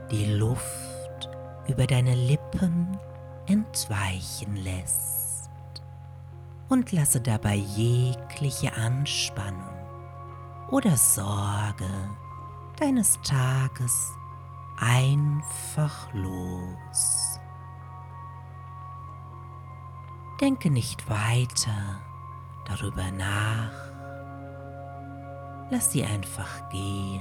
die Luft über deine Lippen entweichen lässt und lasse dabei jegliche Anspannung oder Sorge deines Tages einfach los. Denke nicht weiter darüber nach, lass sie einfach gehen.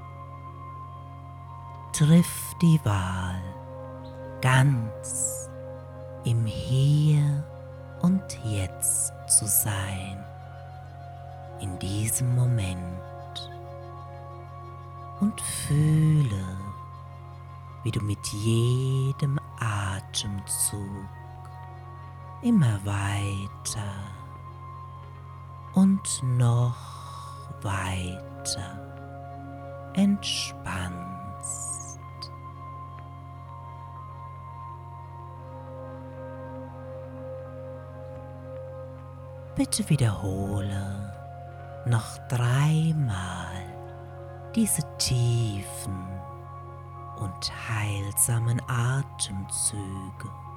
Triff die Wahl, ganz im Hier und Jetzt zu sein, in diesem Moment, und fühle, wie du mit jedem Atemzug immer weiter und noch weiter entspannst. Bitte wiederhole noch 3-mal diese tiefen und heilsamen Atemzüge